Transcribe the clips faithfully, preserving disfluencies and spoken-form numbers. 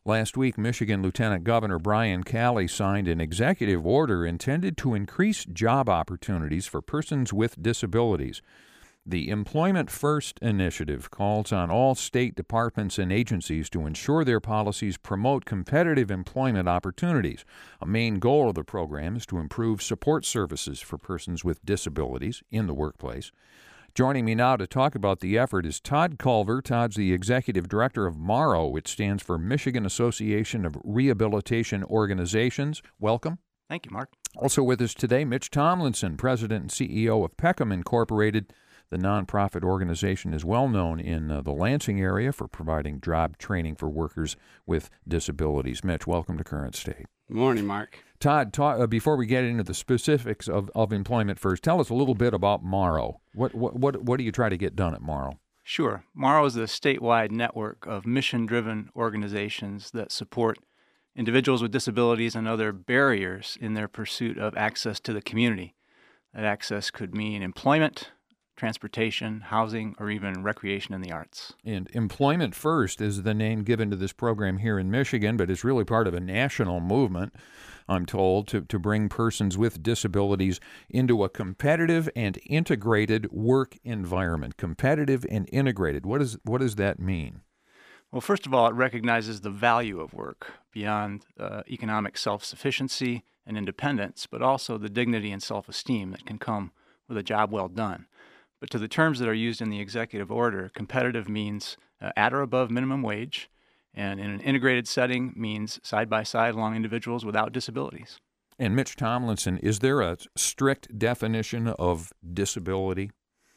Last week, Michigan Lieutenant Governor Brian Calley signed an executive order intended to increase job opportunities for persons with disabilities. The Employment First initiative calls on all state departments and agencies to ensure their policies promote competitive employment opportunities. A main goal of the program is to improve support services for persons with disabilities in the workplace. Joining me now to talk about the effort is Todd Culver. Todd's the executive director of MARO, which stands for Michigan Association of Rehabilitation Organizations. Welcome. Thank you, Mark. Also with us today, Mitch Tomlinson, president and C E O of Peckham Incorporated. The nonprofit organization is well known in uh, the Lansing area for providing job training for workers with disabilities. Mitch, welcome to Current State. Good morning, Mark. Todd, ta- uh, before we get into the specifics of, of Employment First, tell us a little bit about MARO. What, what, what, what do you try to get done at MARO? Sure. MARO is a statewide network of mission-driven organizations that support individuals with disabilities and other barriers in their pursuit of access to the community. That access could mean employment, transportation, housing, or even recreation and the arts. And Employment First is the name given to this program here in Michigan, but it's really part of a national movement, I'm told, to, to bring persons with disabilities into a competitive and integrated work environment. Competitive and integrated. What is, what does that mean? Well, first of all, it recognizes the value of work beyond uh, economic self-sufficiency and independence, but also the dignity and self-esteem that can come with a job well done. But to the terms that are used in the executive order, competitive means uh, at or above minimum wage, and in an integrated setting means side-by-side along individuals without disabilities. And Mitch Tomlinson, is there a strict definition of disability?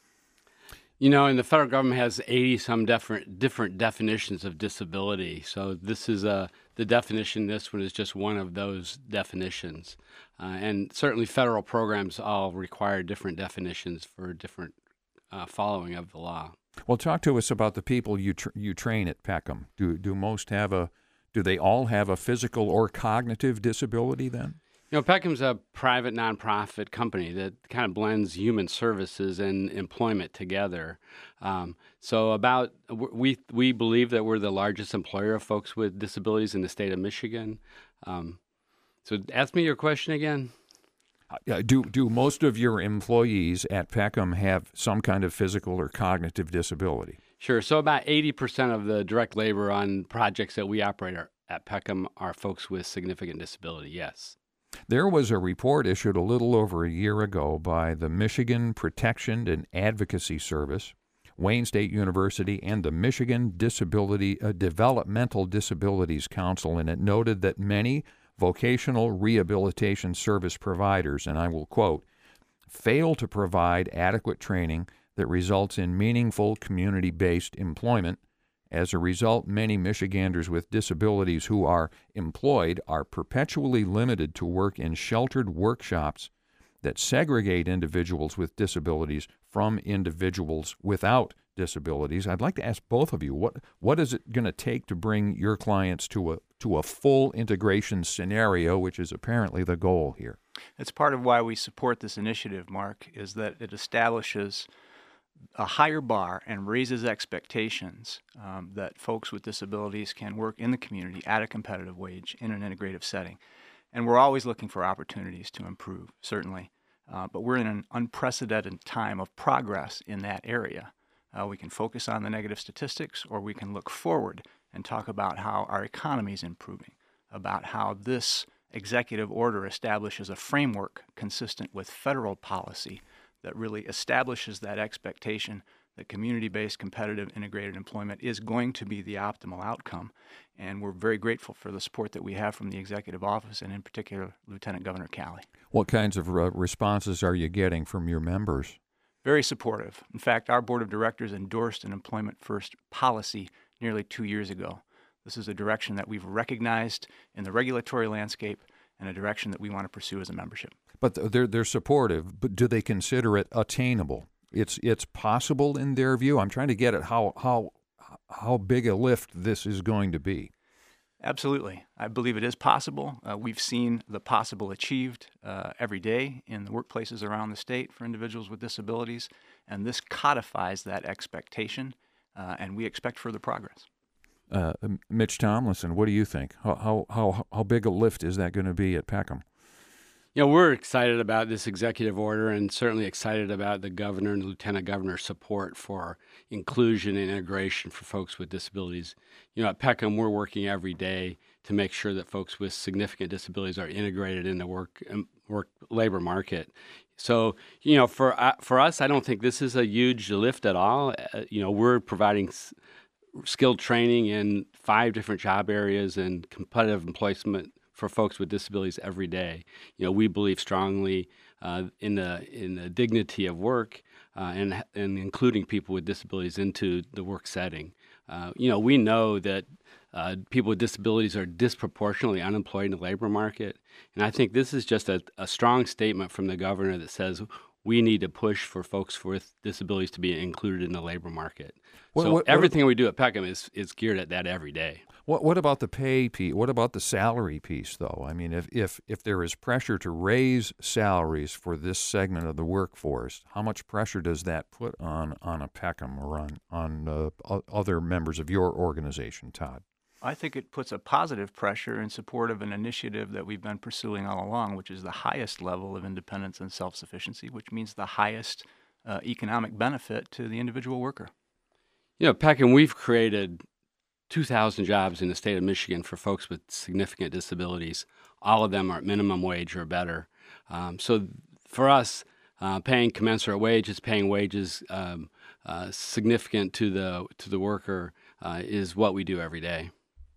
You know, and the federal government has eighty-some different different definitions of disability. So this is a, the definition, this one is just one of those definitions. Uh, and certainly federal programs all require different definitions for different uh, following of the law. Well, talk to us about the people you tr- you train at Peckham. Do do most have a, do they all have a physical or cognitive disability then? You know, Peckham's a private nonprofit company that kind of blends human services and employment together. Um, so about we we believe that we're the largest employer of folks with disabilities in the state of Michigan. Um, so ask me your question again. Uh, do do most of your employees at Peckham have some kind of physical or cognitive disability? Sure. So about eighty percent of the direct labor on projects that we operate are, at Peckham are folks with significant disability, yes. There was a report issued a little over a year ago by the Michigan Protection and Advocacy Service, Wayne State University, and the Michigan Disability uh, Developmental Disabilities Council, and it noted that many vocational rehabilitation service providers, and I will quote, fail to provide adequate training that results in meaningful community-based employment. As a result, many Michiganders with disabilities who are employed are perpetually limited to work in sheltered workshops that segregate individuals with disabilities from individuals without disabilities. I'd like to ask both of you, what what is it going to take to bring your clients to a to a full integration scenario, which is apparently the goal here? That's part of why we support this initiative, Mark, is that it establishes a higher bar and raises expectations um, that folks with disabilities can work in the community at a competitive wage in an integrative setting. And we're always looking for opportunities to improve, certainly. Uh, but we're in an unprecedented time of progress in that area. Uh, we can focus on the negative statistics, or we can look forward and talk about how our economy is improving, about how this executive order establishes a framework consistent with federal policy that really establishes that expectation that community-based, competitive, integrated employment is going to be the optimal outcome. And we're very grateful for the support that we have from the executive office, and in particular, Lieutenant Governor Calley. What kinds of uh, responses are you getting from your members? Very supportive. In fact, our board of directors endorsed an Employment First policy nearly two years ago. This is a direction that we've recognized in the regulatory landscape and a direction that we want to pursue as a membership. But they're they're supportive, but do they consider it attainable? It's it's possible in their view. I'm trying to get at how how how big a lift this is going to be. Absolutely. I believe it is possible. Uh, we've seen the possible achieved uh, every day in the workplaces around the state for individuals with disabilities, and this codifies that expectation, uh, and we expect further progress. Uh, Mitch Tomlinson, what do you think? How how how, how big a lift is that going to be at Peckham? You know, we're excited about this executive order and certainly excited about the governor and lieutenant governor's support for inclusion and integration for folks with disabilities. You know, at Peckham, we're working every day to make sure that folks with significant disabilities are integrated in the work um, work labor market. So, you know, for uh, for us, I don't think this is a huge lift at all. Uh, you know, we're providing s- skilled training in five different job areas and competitive employment for folks with disabilities every day. You know, we believe strongly uh, in the in the dignity of work uh, and and including people with disabilities into the work setting. Uh, you know, we know that uh, people with disabilities are disproportionately unemployed in the labor market, and I think this is just a, a strong statement from the governor that says we need to push for folks with disabilities to be included in the labor market. What, so what, everything what, we do at Peckham is is geared at that every day. What what about the pay piece? What about the salary piece, though? I mean, if, if if there is pressure to raise salaries for this segment of the workforce, how much pressure does that put on, on a Peckham or on on uh, other members of your organization, Todd? I think it puts a positive pressure in support of an initiative that we've been pursuing all along, which is the highest level of independence and self-sufficiency, which means the highest uh, economic benefit to the individual worker. You know, Peckham, we've created two thousand jobs in the state of Michigan for folks with significant disabilities. All of them are at minimum wage or better. Um, so for us, uh, paying commensurate wages, paying wages um, uh, significant to the to the worker uh, is what we do every day.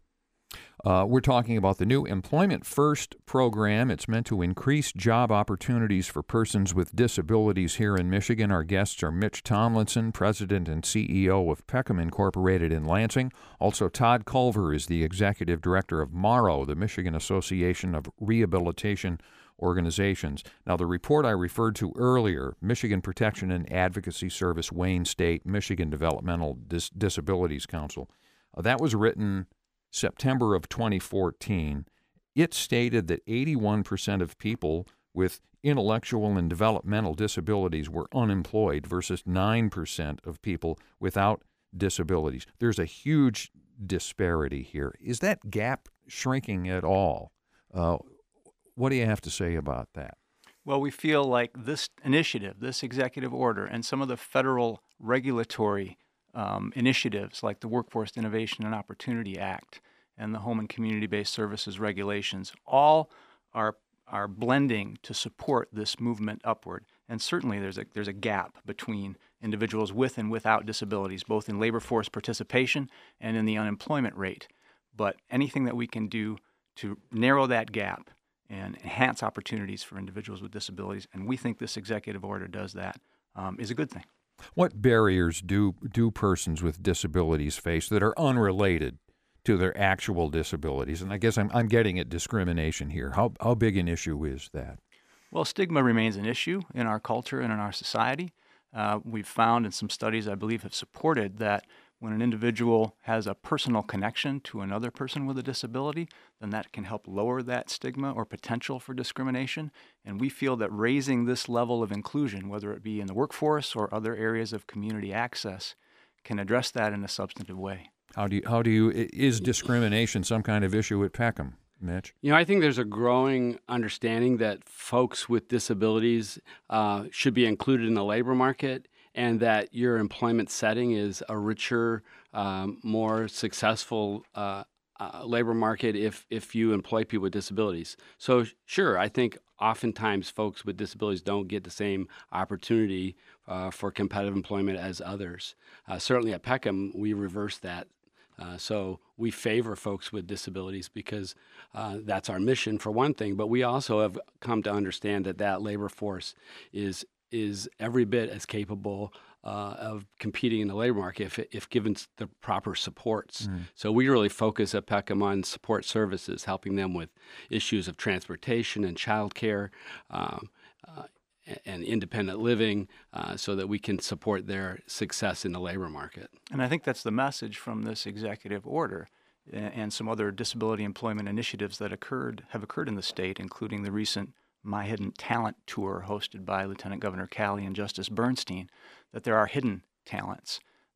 Uh, we're talking about the new Employment First program. It's meant to increase job opportunities for persons with disabilities here in Michigan. Our guests are Mitch Tomlinson, President and C E O of Peckham Incorporated in Lansing. Also, Todd Culver is the Executive Director of MARO, the Michigan Association of Rehabilitation Organizations. Now, the report I referred to earlier, Michigan Protection and Advocacy Service, Wayne State, Michigan Developmental Dis- Disabilities Council, uh, that was written September of twenty fourteen. It stated that eighty-one percent of people with intellectual and developmental disabilities were unemployed versus nine percent of people without disabilities. There's a huge disparity here. Is that gap shrinking at all? Uh, what do you have to say about that? Well, we feel like this initiative, this executive order, and some of the federal regulatory Um, initiatives like the Workforce Innovation and Opportunity Act and the Home and Community-Based Services Regulations all are are blending to support this movement upward. And certainly there's a there's a gap between individuals with and without disabilities, both in labor force participation and in the unemployment rate. But anything that we can do to narrow that gap and enhance opportunities for individuals with disabilities, and we think this executive order does that, um, is a good thing. What barriers do do persons with disabilities face that are unrelated to their actual disabilities? And I guess I'm I'm getting at discrimination here. How how big an issue is that? Well, stigma remains an issue in our culture and in our society. Uh, we've found, and some studies I believe have supported, that when an individual has a personal connection to another person with a disability, then that can help lower that stigma or potential for discrimination. And we feel that raising this level of inclusion, whether it be in the workforce or other areas of community access, can address that in a substantive way. How do you, how do you, is discrimination some kind of issue at Peckham, Mitch? You know, I think there's a growing understanding that folks with disabilities uh, should be included in the labor market, and that your employment setting is a richer, um, more successful uh, uh, labor market if if you employ people with disabilities. So sure, I think oftentimes folks with disabilities don't get the same opportunity uh, for competitive employment as others. Uh, certainly at Peckham, we reverse that. Uh, so we favor folks with disabilities because uh, that's our mission for one thing, but we also have come to understand that that labor force is is every bit as capable uh, of competing in the labor market if, if given the proper supports. Mm. So we really focus at Peckham on support services, helping them with issues of transportation and childcare um, uh, and independent living uh, so that we can support their success in the labor market. And I think that's the message from this executive order and some other disability employment initiatives that occurred have occurred in the state, including the recent My Hidden Talent Tour hosted by Lieutenant Governor Calley and Justice Bernstein, that there are hidden talents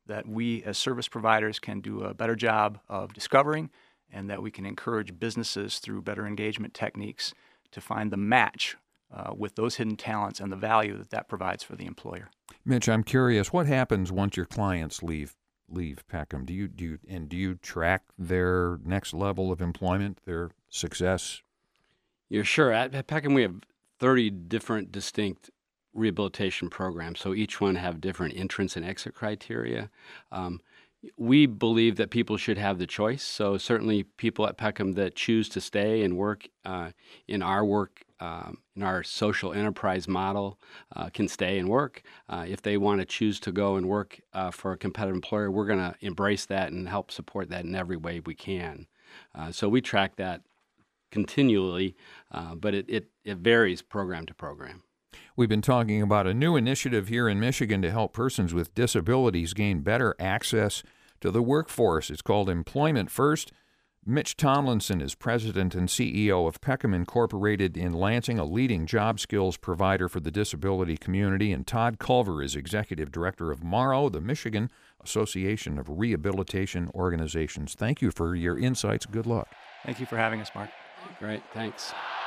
that we as service providers can do a better job of discovering, and that we can encourage businesses through better engagement techniques to find the match uh, with those hidden talents and the value that that provides for the employer. Mitch, I'm curious, what happens once your clients leave leave Peckham? Do you do you, and do you track their next level of employment, their success? Yeah, sure. At, at Peckham, we have thirty different distinct rehabilitation programs, so each one have different entrance and exit criteria. Um, we believe that people should have the choice, so certainly people at Peckham that choose to stay and work uh, in our work, um, in our social enterprise model, uh, can stay and work. Uh, if they want to choose to go and work uh, for a competitive employer, we're going to embrace that and help support that in every way we can. Uh, so we track that continually, uh, but it, it, it varies program to program. We've been talking about a new initiative here in Michigan to help persons with disabilities gain better access to the workforce. It's called Employment First. Mitch Tomlinson is president and C E O of Peckham Incorporated in Lansing, a leading job skills provider for the disability community, and Todd Culver is executive director of MARO, the Michigan Association of Rehabilitation Organizations. Thank you for your insights. Good luck. Thank you for having us, Mark. Great, thanks.